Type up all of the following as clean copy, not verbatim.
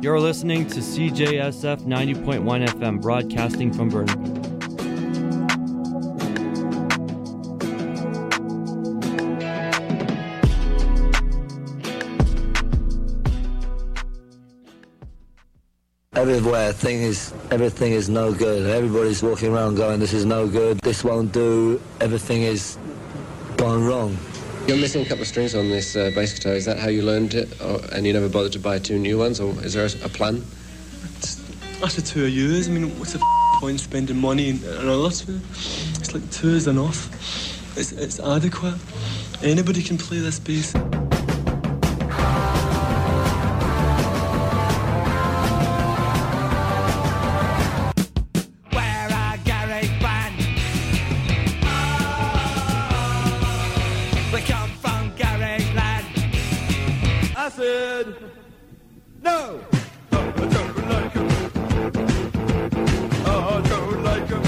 You're listening to CJSF 90.1 FM, broadcasting from Burnaby. Everywhere, everything is no good. Everybody's walking around going, this is no good, this won't do, everything is gone wrong. You're missing a couple of strings on this bass guitar. Is that how you learned it, and you never bothered to buy two new ones, or is there a plan? After 2 years, I mean, what's the point spending money on another two? It's like 2 is enough. It's adequate. Anybody can play this bass. No! I don't like him. I don't like him.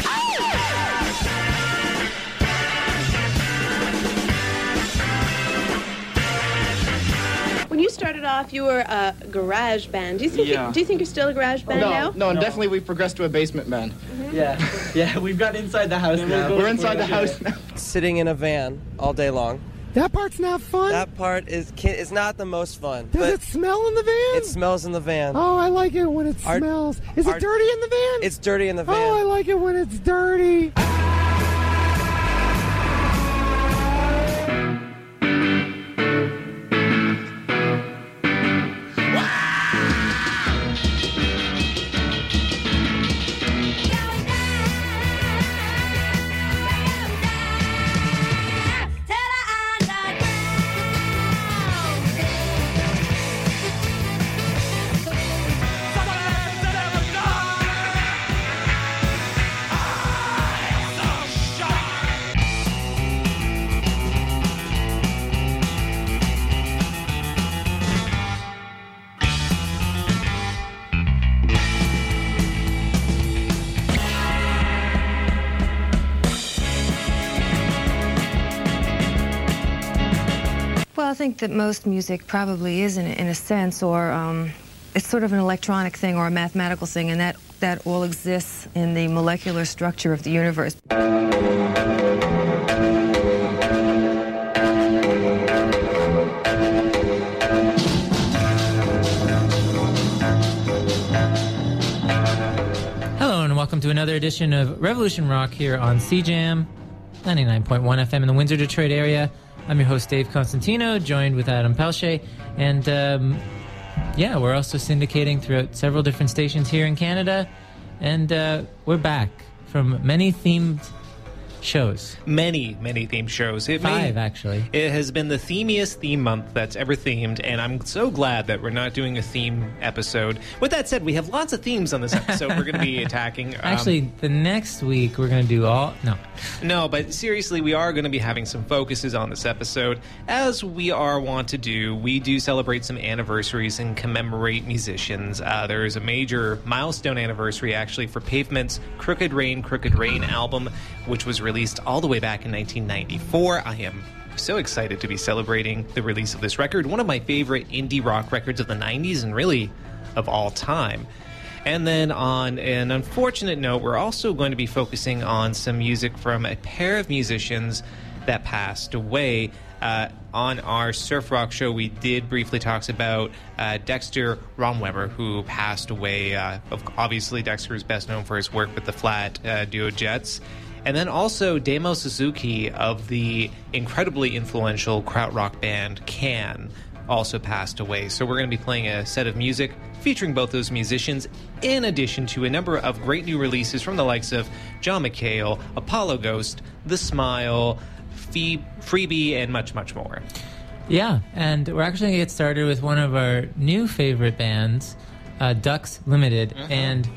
When you started off, you were a garage band. Do you think you're still a garage band now? No, definitely we've progressed to a basement band. Mm-hmm. Yeah, we've got inside the house now. We're inside the house now. Sitting in a van all day long. That part's not fun. That part is not the most fun. Does it smell in the van? It smells in the van. Oh, I like it when it smells. Is it dirty in the van? It's dirty in the van. Oh, I like it when it's dirty. Well, I think that most music probably is in a sense, or it's sort of an electronic thing or a mathematical thing, and that all exists in the molecular structure of the universe. Hello, and welcome to another edition of Revolution Rock here on CJAM 99.1 FM in the Windsor, Detroit area. I'm your host, Dave Constantino, joined with Adam Pelche. And, we're also syndicating throughout several different stations here in Canada. And we're back from many themed shows. Many themed shows. Five, actually. It has been the themiest theme month that's ever themed, and I'm so glad that we're not doing a theme episode. With that said, we have lots of themes on this episode we're going to be attacking. Actually, the next week we're going to do all... No, but seriously, we are going to be having some focuses on this episode. As we are wont to do, we do celebrate some anniversaries and commemorate musicians. There is a major milestone anniversary, actually, for Pavement's Crooked Rain album, which was released all the way back in 1994. I am so excited to be celebrating the release of this record, one of my favorite indie rock records of the 90s and really of all time. And then on an unfortunate note, we're also going to be focusing on some music from a pair of musicians that passed away. On our surf rock show, we did briefly talk about Dexter Romweber, who passed away. Obviously, Dexter is best known for his work with the Flat duo Jets. And then also Damo Suzuki of the incredibly influential krautrock band Can also passed away. So we're going to be playing a set of music featuring both those musicians, in addition to a number of great new releases from the likes of John McHale, Apollo Ghost, The Smile, Freebie, and much, much more. Yeah, and we're actually going to get started with one of our new favorite bands, Ducks Limited. Uh-huh. And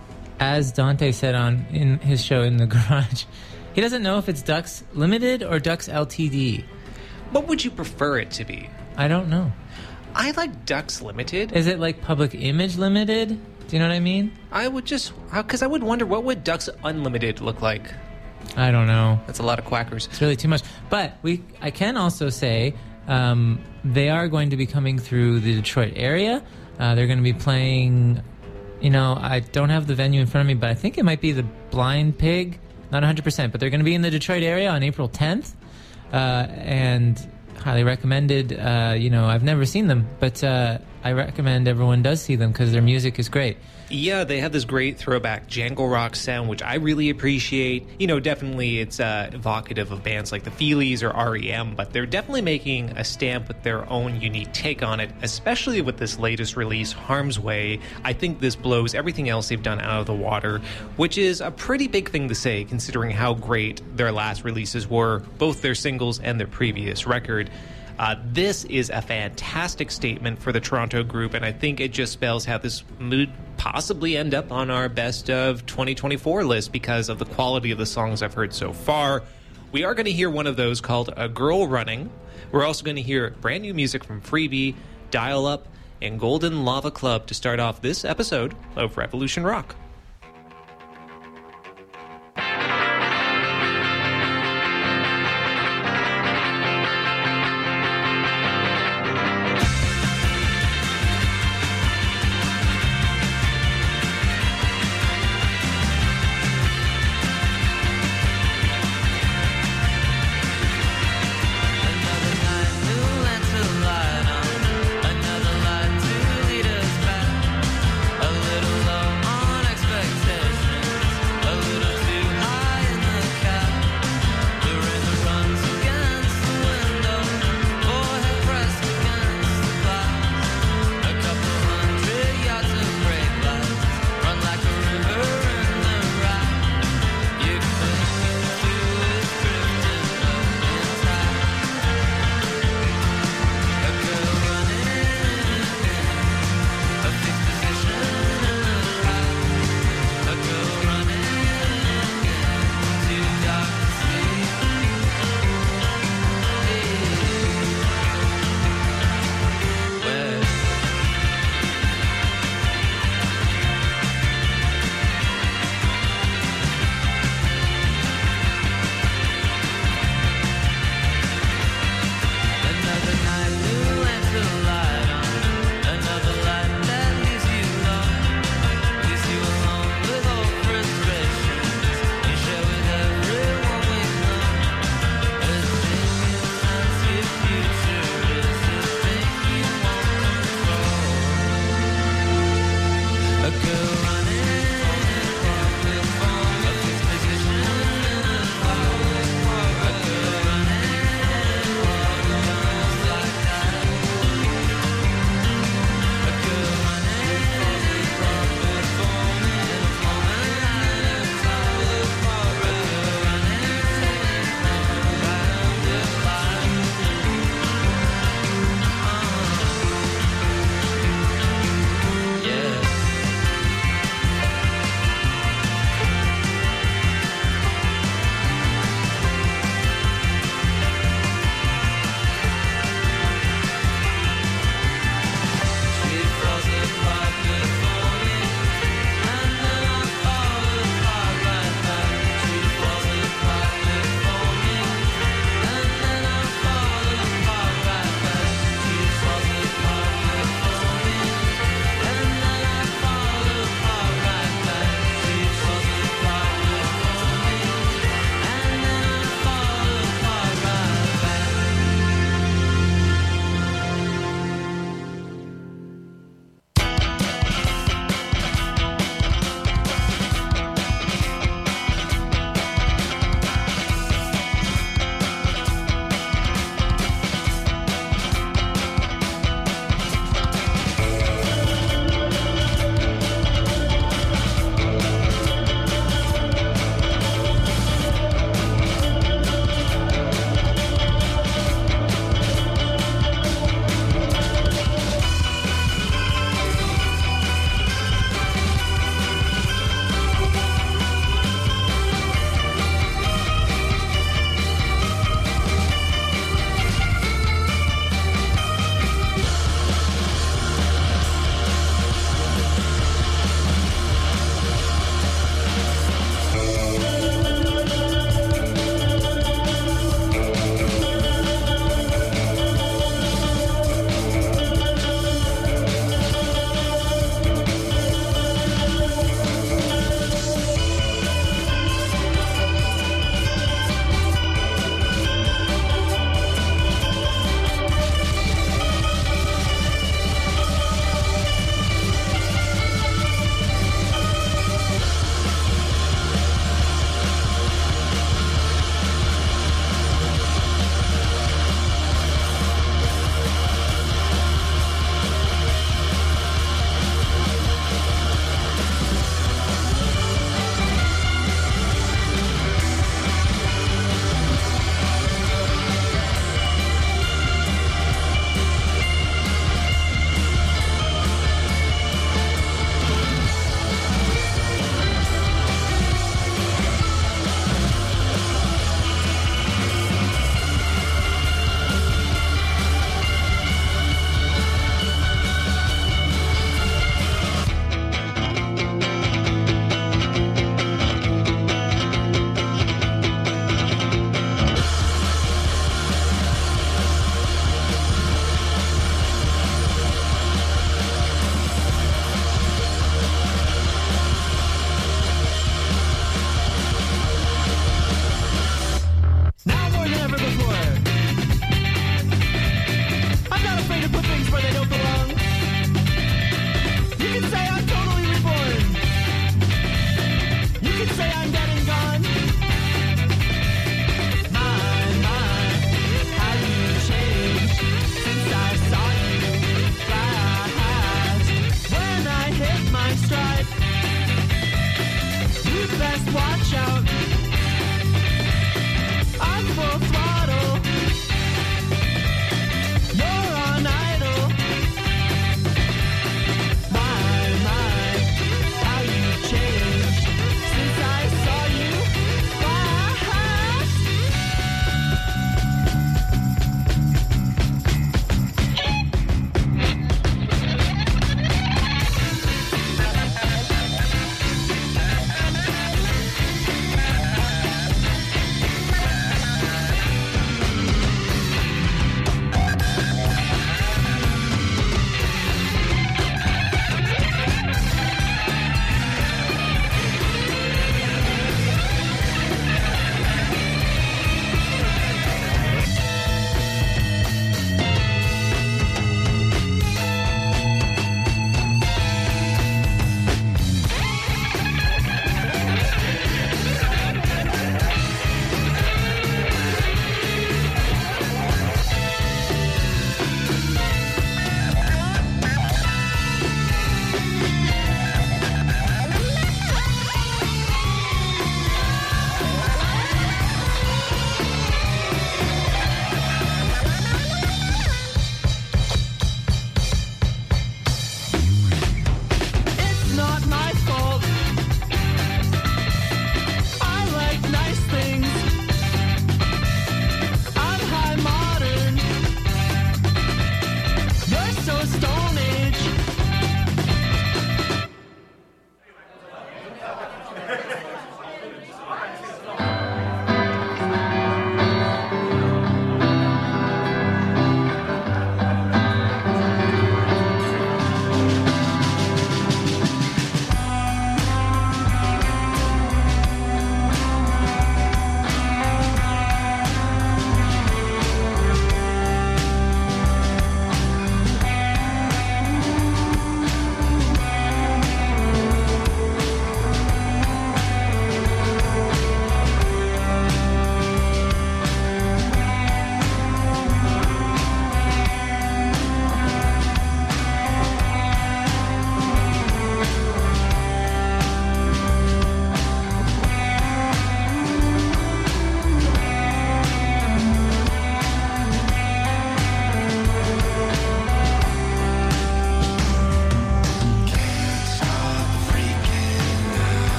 as Dante said in his show in the garage, he doesn't know if it's Ducks Limited or Ducks Ltd. What would you prefer it to be? I don't know. I like Ducks Limited. Is it like Public Image Limited? Do you know what I mean? I would just... Because I would wonder, what would Ducks Unlimited look like? I don't know. That's a lot of quackers. It's really too much. But I can also say they are going to be coming through the Detroit area. They're going to be playing, I don't have the venue in front of me, but I think it might be the Blind Pig. Not 100%, but they're going to be in the Detroit area on April 10th. And highly recommended. I've never seen them, but I recommend everyone does see them because their music is great. Yeah, they have this great throwback jangle rock sound, which I really appreciate. Definitely it's evocative of bands like the Feelies or R.E.M., but they're definitely making a stamp with their own unique take on it, especially with this latest release, Harm's Way. I think this blows everything else they've done out of the water, which is a pretty big thing to say considering how great their last releases were, both their singles and their previous record. This is a fantastic statement for the Toronto group, and I think it just spells how this would possibly end up on our best of 2024 list because of the quality of the songs I've heard so far. We are going to hear one of those called A Girl Running. We're also going to hear brand new music from Freebie, Dial Up, and Golden Lava Club to start off this episode of Revolution Rock. Another light to lead us back. A little love on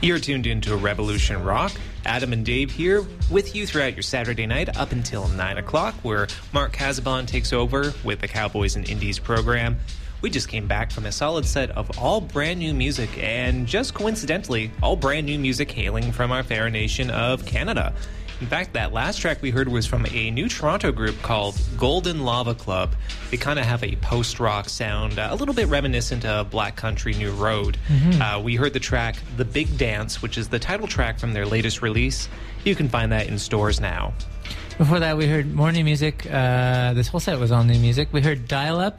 You're tuned into Revolution Rock. Adam and Dave here with you throughout your Saturday night up until 9 o'clock, where Mark Casabon takes over with the Cowboys and Indies program. We just came back from a solid set of all brand new music, and just coincidentally, all brand new music hailing from our fair nation of Canada. In fact, that last track we heard was from a new Toronto group called Golden Lava Club. They kind of have a post-rock sound, a little bit reminiscent of Black Country New Road. We heard the track The Big Dance, which is the title track from their latest release. You can find that in stores now. Before that, we heard more new music. This whole set was all new music. We heard Dial Up,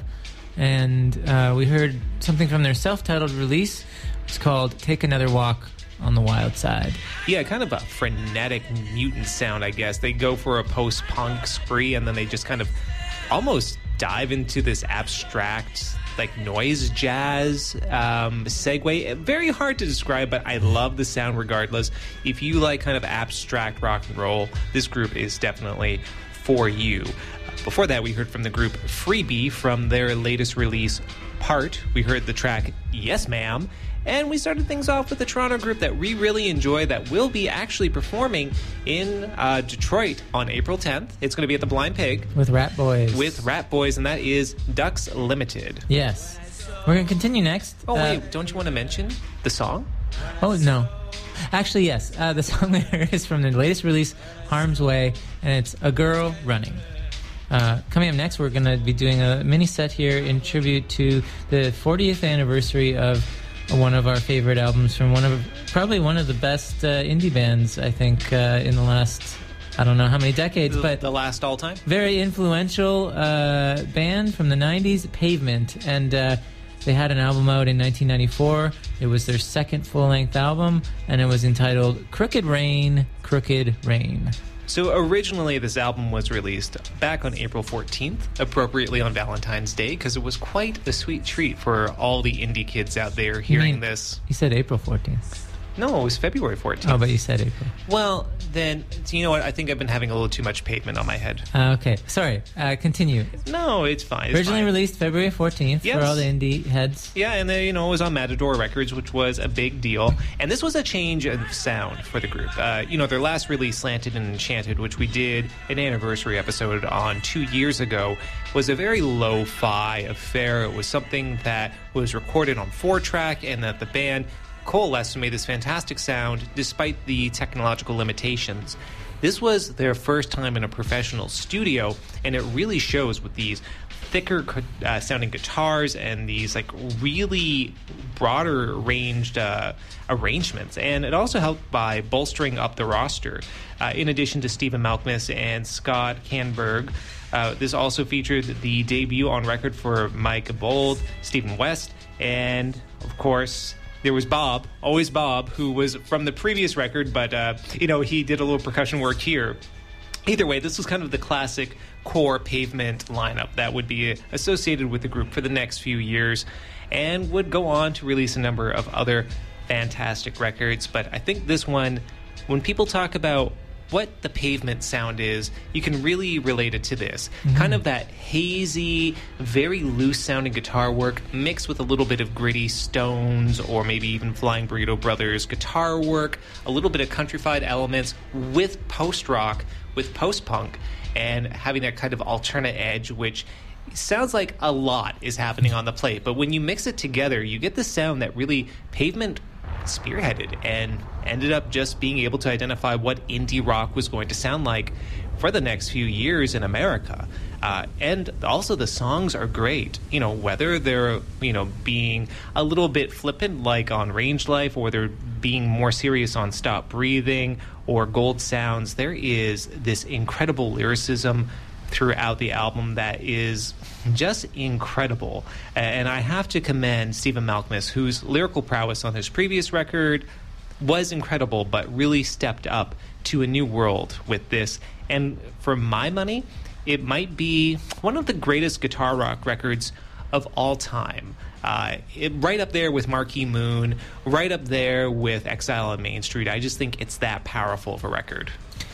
and we heard something from their self-titled release. It's called Take Another Walk on the Wild Side. Yeah, kind of a frenetic mutant sound, I guess. They go for a post-punk spree, and then they just kind of almost dive into this abstract, like, noise jazz segue. Very hard to describe, but I love the sound regardless. If you like kind of abstract rock and roll, this group is definitely for you. Before that, we heard from the group Freebie from their latest release, Part. We heard the track Yes Ma'am. And we started things off with a Toronto group that we really enjoy that will be actually performing in Detroit on April 10th. It's going to be at the Blind Pig. With Rat Boys. And that is Ducks Limited. Yes. We're going to continue next. Oh, wait, don't you want to mention the song? Oh, no. Actually, yes. The song we heard is from their latest release, Harm's Way, and it's A Girl Running. Coming up next, we're going to be doing a mini set here in tribute to the 40th anniversary of one of our favorite albums from probably one of the best indie bands, I think, in the last, I don't know how many decades, but the last all time. Very influential band from the 90s, Pavement, and they had an album out in 1994. It was their second full-length album, and it was entitled Crooked Rain, Crooked Rain. So originally this album was released back on April 14th, appropriately on Valentine's Day, because it was quite a sweet treat for all the indie kids out there hearing this. You said April 14th. No, it was February 14th. Oh, but you said April. Well, then, you know what? I think I've been having a little too much Pavement on my head. Okay. Sorry. Continue. No, it's fine. Originally released February 14th for all the indie heads. Yeah, and then, it was on Matador Records, which was a big deal. And this was a change of sound for the group. Their last release, Slanted and Enchanted, which we did an anniversary episode on 2 years ago, was a very lo-fi affair. It was something that was recorded on 4-track, and that the band coalesced and made this fantastic sound despite the technological limitations. This was their first time in a professional studio, and it really shows with these thicker sounding guitars and these like really broader ranged arrangements. And it also helped by bolstering up the roster. In addition to Stephen Malkmus and Scott Canberg, this also featured the debut on record for Mike Bold, Stephen West, and of course there was Bob, always Bob, who was from the previous record, but, he did a little percussion work here. Either way, this was kind of the classic core Pavement lineup that would be associated with the group for the next few years and would go on to release a number of other fantastic records. But I think this one, when people talk about what the Pavement sound is, you can really relate it to this. Kind of that hazy, very loose-sounding guitar work mixed with a little bit of gritty Stones or maybe even Flying Burrito Brothers guitar work, a little bit of countrified elements with post-rock, with post-punk, and having that kind of alternate edge, which sounds like a lot is happening on the plate. But when you mix it together, you get the sound that really Pavement spearheaded and ended up just being able to identify what indie rock was going to sound like for the next few years in America. And also the songs are great, whether they're, being a little bit flippant like on Range Life, or they're being more serious on Stop Breathing or Gold Sounds. There is this incredible lyricism throughout the album that is just incredible. And I have to commend Stephen Malkmus, whose lyrical prowess on his previous record was incredible, but really stepped up to a new world with this. And for my money, it might be one of the greatest guitar rock records of all time. Right up there with Marquee Moon, right up there with Exile on Main Street. I just think it's that powerful of a record.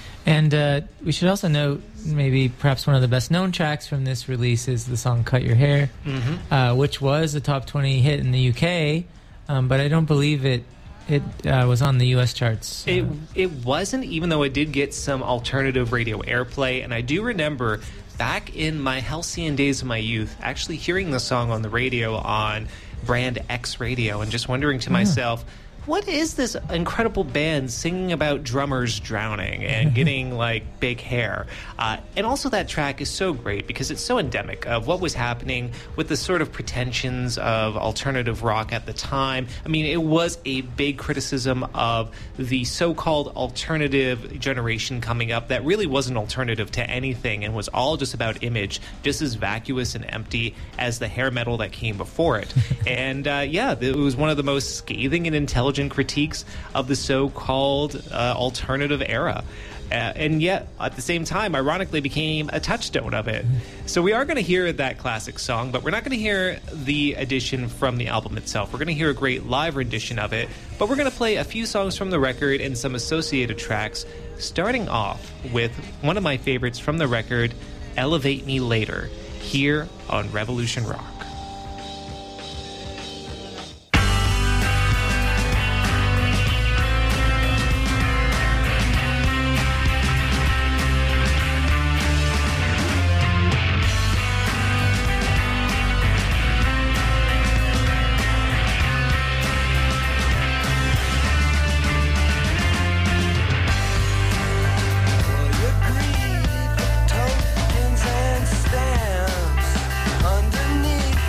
And we should also note, maybe perhaps one of the best known tracks from this release is the song Cut Your Hair, which was a top 20 hit in the UK, but I don't believe it it was on the U.S. charts. It wasn't, even though it did get some alternative radio airplay. And I do remember back in my halcyon days of my youth, actually hearing the song on the radio on Brand X radio and just wondering to myself, what is this incredible band singing about drummers drowning and getting like big hair? And also that track is so great because it's so endemic of what was happening with the sort of pretensions of alternative rock at the time. I mean, it was a big criticism of the so-called alternative generation coming up that really wasn't alternative to anything and was all just about image, just as vacuous and empty as the hair metal that came before it. And it was one of the most scathing and intelligent critiques of the so-called alternative era. And yet, at the same time, ironically became a touchstone of it. So we are going to hear that classic song, but we're not going to hear the edition from the album itself. We're going to hear a great live rendition of it, but we're going to play a few songs from the record and some associated tracks, starting off with one of my favorites from the record, Elevate Me Later, here on Revolution Rock. Tokens and stamps underneath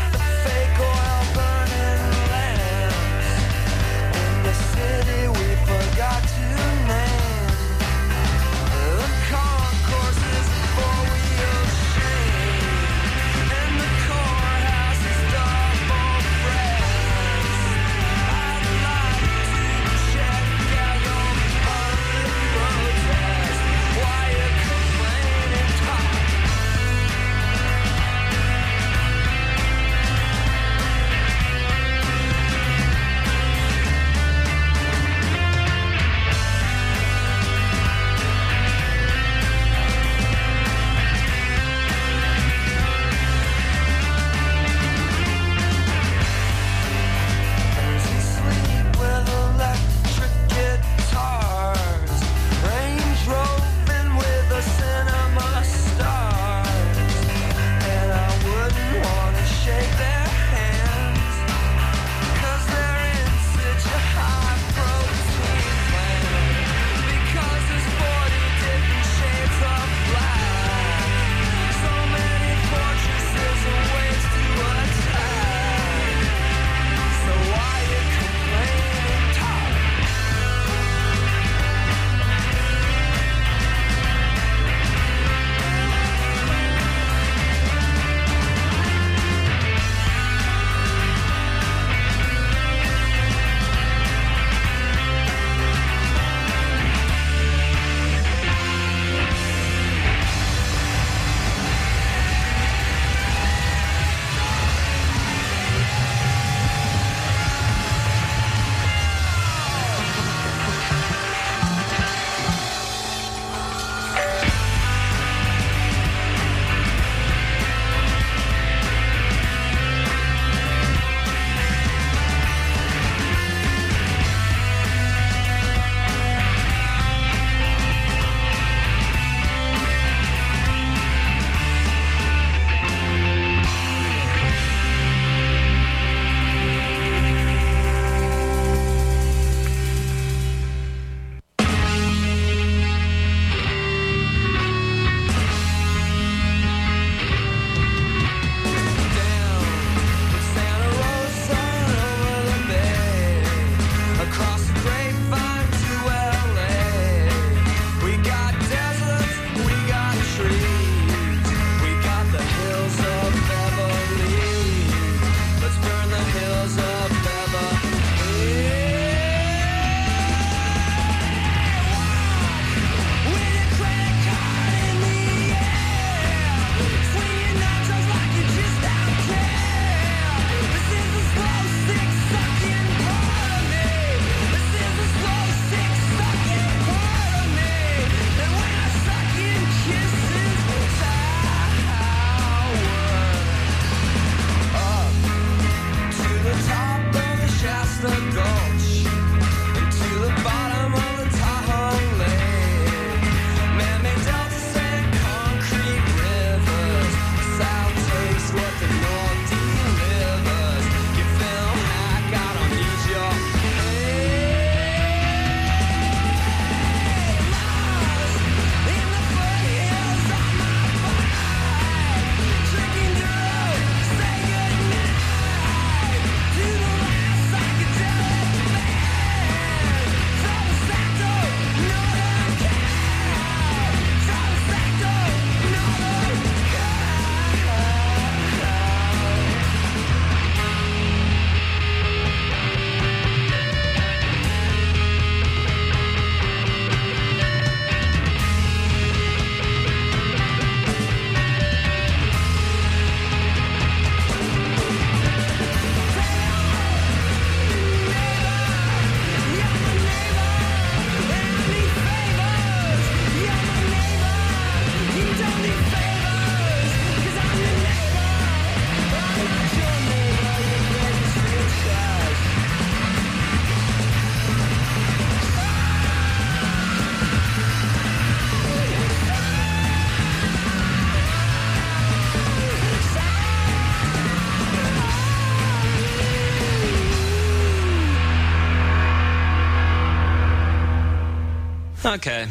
Okay.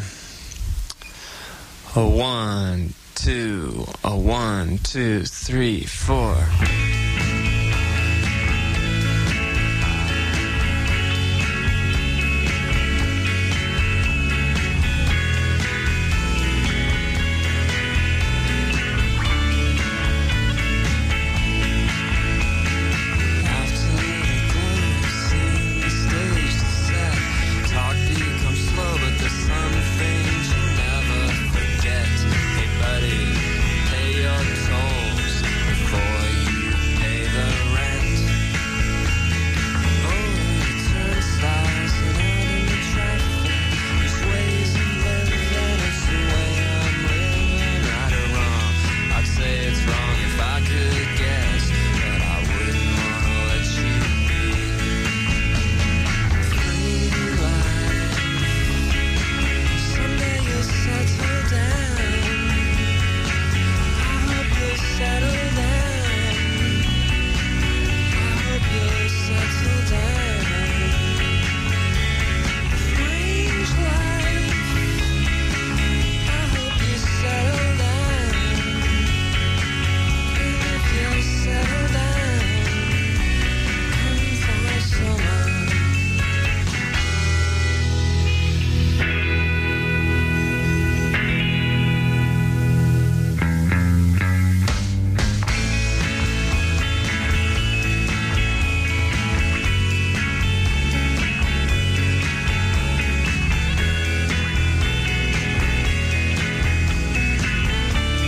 A 1, 2, a 1, 2, 3, 4.